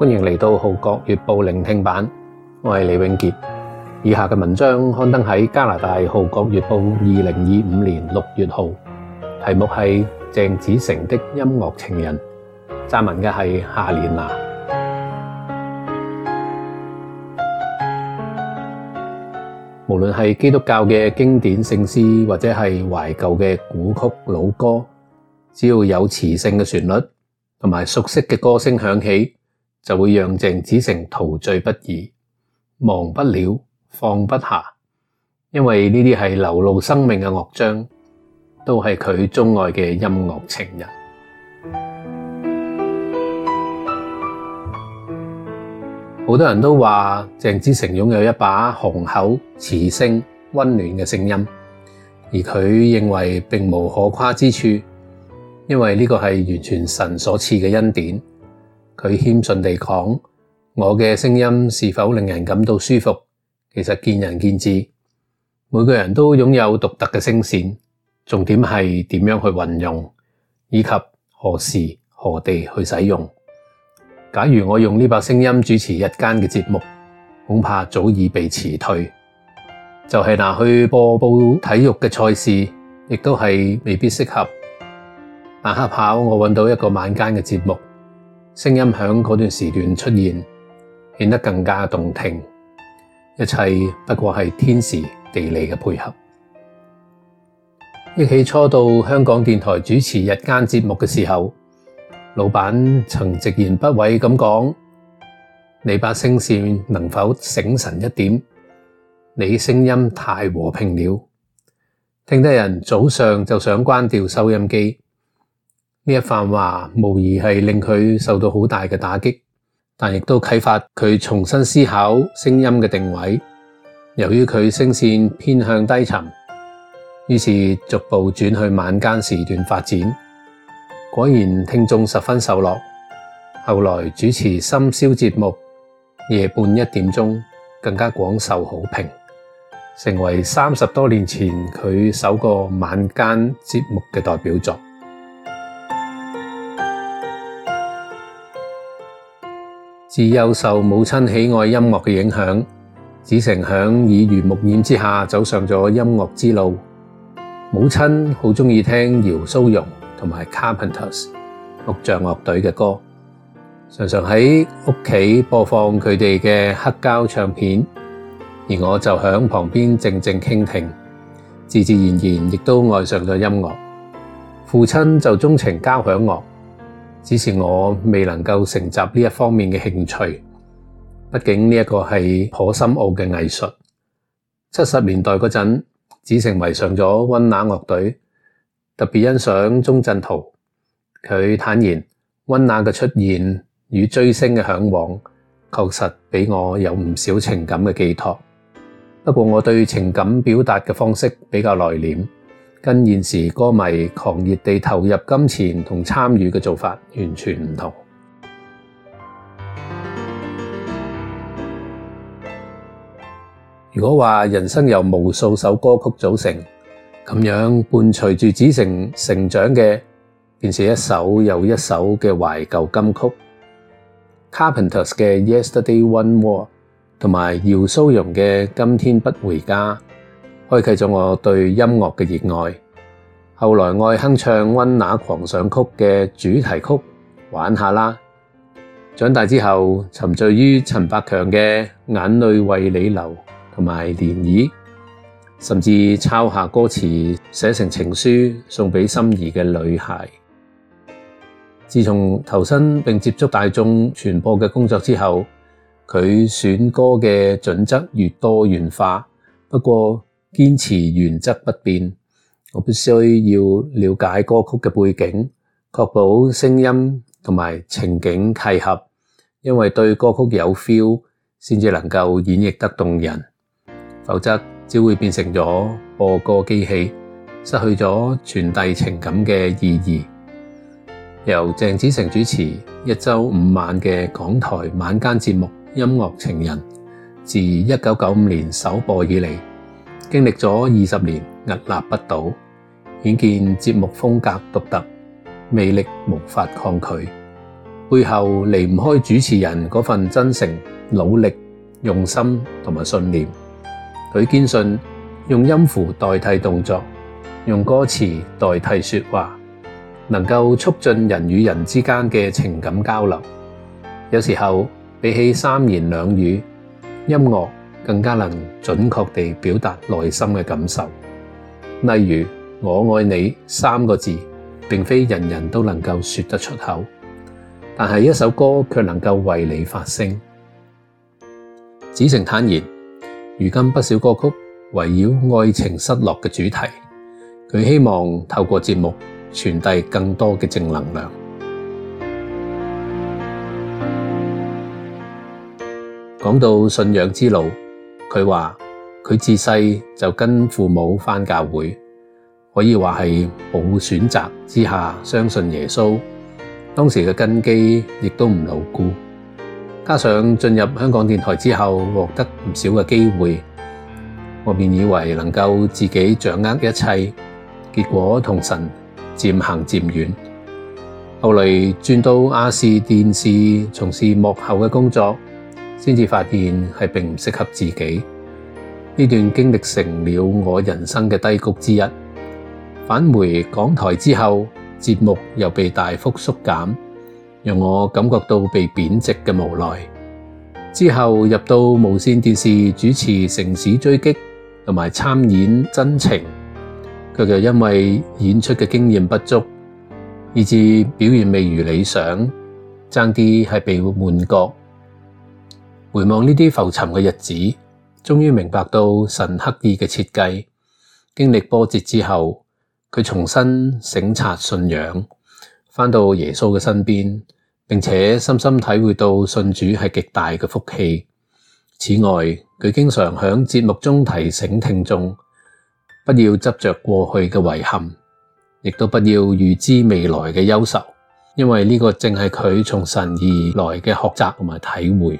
歡迎嚟到《號角月報》聆聽版，我係李永傑。以下嘅文章刊登喺加拿大《號角月報》2025年6月號，題目係鄭子誠的音樂情人，撰文嘅係夏蓮娜。無論係基督教嘅經典聖詩，或者係懷舊嘅古曲老歌，只要有磁性嘅旋律同埋熟悉嘅歌聲響起，就會讓鄭子誠陶醉不已，忘不了，放不下。因為呢啲係流露生命嘅樂章，都係佢鍾愛嘅音樂情人。好多人都話鄭子誠擁有一把雄厚、磁性、溫暖嘅聲音，而佢認為並無可誇之處，因為呢個係完全神所賜嘅恩典。佢謙遜地講：我嘅聲音是否令人感到舒服，其實見仁見智。每個人都擁有獨特嘅聲線，重點係點樣去運用，以及何時何地去使用。假如我用呢把聲音主持日間嘅節目，恐怕早已被辭退。就係拿去播報體育嘅賽事，亦都係未必適合。但恰巧我揾到一個晚間嘅節目，聲音響嗰段時段出現，顯得更加動聽。一切不過係天時地利嘅配合。憶起初到香港電台主持日間節目嘅時候，老闆曾直言不諱咁講：你把聲線能否醒神一點？你聲音太和平了，聽得人早上就想關掉收音機。呢一番話無疑係令佢受到好大嘅打擊，但亦都啟發佢重新思考聲音嘅定位。由於佢聲線偏向低沉，於是逐步轉去晚間時段發展。果然聽眾十分受落，後來主持深宵節目，夜半1點鐘更加廣受好評，成為30多年前佢首個晚間節目嘅代表作。自幼受母親喜愛音樂嘅影響，子誠響耳濡目染之下走上咗音樂之路。母親好鍾意聽姚蘇蓉同埋 Carpenters 木匠樂隊嘅歌，常常喺屋企播放佢哋嘅黑膠唱片，而我就響旁邊靜靜傾聽，自自然然亦都愛上咗音樂。父親就鍾情交響樂，只是我未能夠承襲呢一方面嘅興趣，畢竟呢一個係頗深奧嘅藝術。70年代嗰陣，子誠迷上咗溫拿樂隊，特別欣賞鍾鎮濤。佢坦言，溫拿嘅出現與追星嘅向往，確實俾我有唔少情感嘅寄託。不過我對情感表達嘅方式比較內斂，跟現時歌迷狂熱地投入金錢同參與嘅做法完全唔同。如果話人生由無數首歌曲組成，咁樣伴隨住子誠成長嘅，便是一首又一首嘅懷舊金曲。Carpenters 嘅 Yesterday One More 同埋姚蘇蓉嘅今天不回家，開啟咗我對音樂嘅熱愛。後來愛哼唱溫拿狂想曲嘅主題曲玩下啦。長大之後沉醉於陳百強嘅眼淚為你流同埋漣漪，甚至抄下歌詞寫成情書送俾心儀嘅女孩。自從投身並接觸大眾傳播嘅工作之後，佢選歌嘅準則越多元化，不過堅持原則不變。我必須要了解歌曲嘅背景，確保聲音同埋情景契合，因為對歌曲有 feel 先至能夠演繹得動人，否則只會變成咗播歌機器，失去咗傳遞情感嘅意義。由鄭子誠主持1周5晚嘅港台晚間節目《音樂情人》，自1995年首播以嚟，經歷咗20年屹立不倒，顯見節目風格獨特，魅力無法抗拒。 背後離唔開主持人嗰份真誠、努力、用心同埋信念。佢堅信用音符代替動作，用歌詞代替說話，能夠促進人與人之間嘅情感交流。有時候比起三言兩語，音樂更加能準確地表達內心嘅感受。例如我愛你三個字，並非人人都能夠說得出口，但係一首歌卻能夠為你發聲。子誠坦言，如今不少歌曲圍繞愛情失落嘅主題，佢希望透過節目傳遞更多嘅正能量。講到信仰之路，佢話佢自細就跟父母返教會，可以話係冇選擇之下相信耶穌。當時嘅根基亦都唔牢固，加上進入香港電台之後獲得唔少嘅機會，我便以為能夠自己掌握一切，結果同神漸行漸遠。後嚟轉到亞視電視從事幕後嘅工作，先至發現係並唔適合自己。呢段經歷成了我人生嘅低谷之一。返回港台之後，節目又被大幅縮減，讓我感覺到被貶值嘅無奈。之後入到無線電視主持《城市追擊》同埋參演《真情》，卻又因為演出嘅經驗不足，以致表現未如理想，爭啲係被換角。回望呢啲浮沉嘅日子，終於明白到神刻意嘅設計。經歷波折之後，佢重新省察信仰，返到耶穌嘅身邊，並且深深體會到信主係極大嘅福氣。此外，佢經常喺節目中提醒聽眾，不要執着過去嘅遺憾，亦都不要預知未來嘅憂愁，因為呢個正係佢從神而來嘅學習同埋體會。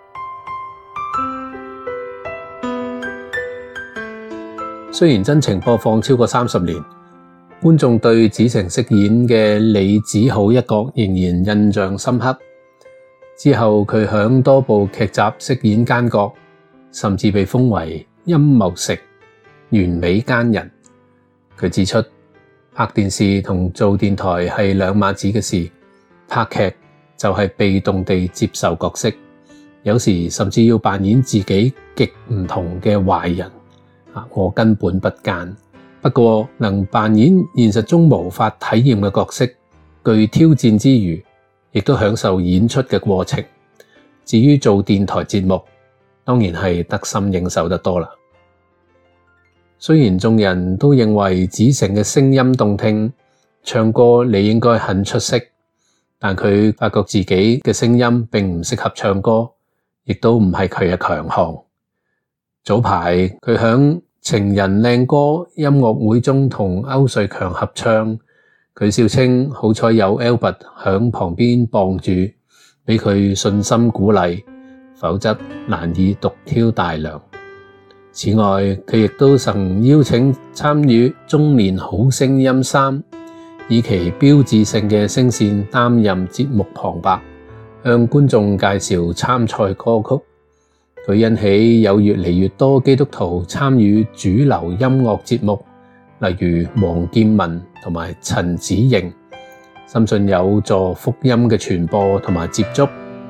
雖然真情播放超過30年，觀眾對子誠飾演嘅李子浩一角仍然印象深刻。之後佢響多部劇集飾演奸角，甚至被封為陰謀城、完美奸人。佢指出，拍電視同做電台係兩碼子嘅事，拍劇就係被動地接受角色，有時甚至要扮演自己極唔同嘅壞人。我根本不奸，不過能扮演現實中無法體驗嘅角色，具挑戰之餘，亦都享受演出嘅過程。至於做電台節目，當然係得心應手得多啦。雖然眾人都認為子誠嘅聲音動聽，唱歌你應該很出色，但佢發覺自己嘅聲音並唔適合唱歌，亦都唔係佢嘅強項。早排佢響情人靚歌音樂會中同歐瑞強合唱，佢笑稱好彩有 Albert 響旁邊傍住，俾佢信心鼓勵，否則難以獨挑大梁。此外，佢亦都曾邀請參與中年好聲音3，以其標誌性嘅聲線擔任節目旁白，向觀眾介紹參賽歌曲。佢引起有越嚟越多基督徒參與主流音樂節目，例如黃劍文同埋陳子瑩，深信有助福音嘅傳播同埋接觸。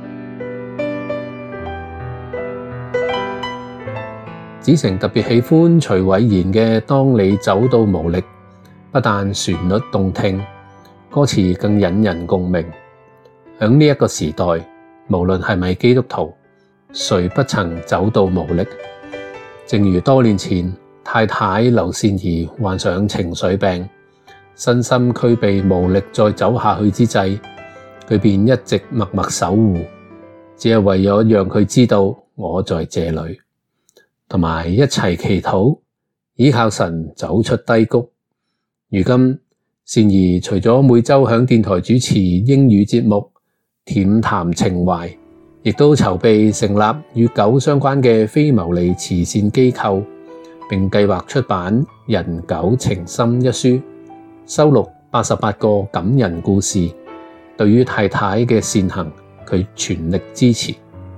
子誠特別喜歡徐偉賢嘅《當你走到無力》，不但旋律動聽，歌詞更引人共鳴。喺呢一個時代，無論係咪基督徒，誰不曾走到無力？正如多年前太太劉善儀患上情緒病，身心俱備無力再走下去之際，佢便一直默默守護，只係為咗讓佢知道我在這裏，同埋一齊祈禱，依靠神走出低谷。如今善儀除咗每周響電台主持英語節目恬談情懷，亦都籌備成立與狗相關嘅非牟利慈善機構，並計劃出版《人狗情深》一書，收錄88個感人故事， 對於太太嘅善行，佢全力支持。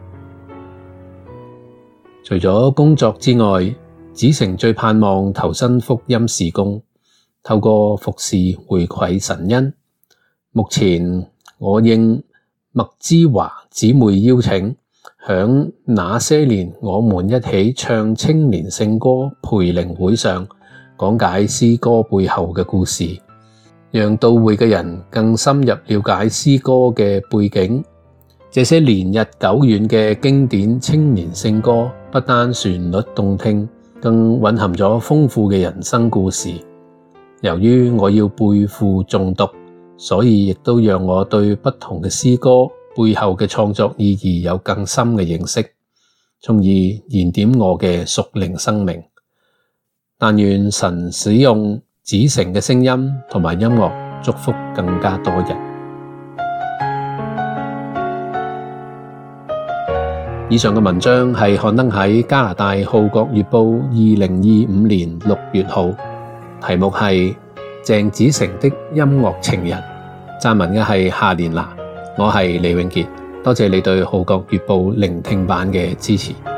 除咗工作之外，子成最盼望投身福音事工，透過服事回饋神恩。目前我應麥之華姊妹邀請，響那些年我們一起唱青年聖歌培靈會上講解詩歌背後嘅故事，讓到會嘅人更深入了解詩歌嘅背景。這些年日久遠嘅經典青年聖歌，不單旋律動聽，更蘊含咗豐富嘅人生故事。由於我要背負誦讀，所以亦都讓我對不同嘅詩歌背後嘅創作意義有更深嘅認識，從而燃點我嘅屬靈生命。但願神使用子成嘅聲音同埋音樂，祝福更加多人。以上嘅文章係刊登喺加拿大《號角月報》2025年6月號，題目係鄭子誠的音樂情人。撰文嘅係夏連拿，我係李永傑，多謝你對《號角月報》聆聽版嘅支持。